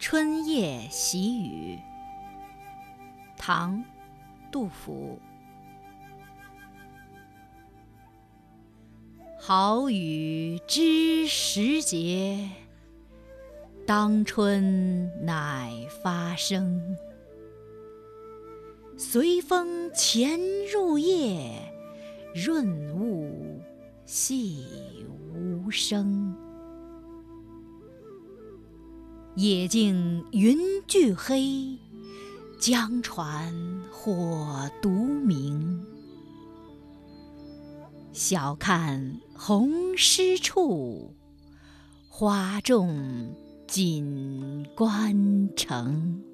春夜喜雨，唐·杜甫。好雨知时节，当春乃发生。随风潜入夜，润物细无声。野径云俱黑，江船火独明。晓看红湿处，花重锦官城。